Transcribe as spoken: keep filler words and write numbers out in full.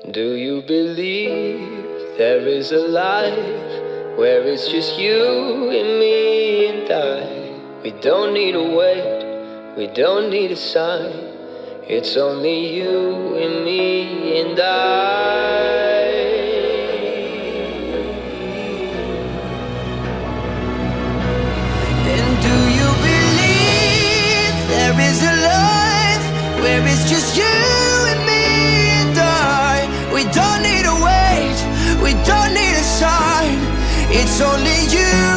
Do you believe there is a life where it's just you and me and I? We don't need a wait, we don't need a sign. It's only you and me and I. And do you believe there is a life where it's just you and me and I? We don't need a wait, we don't need a sign. It's only you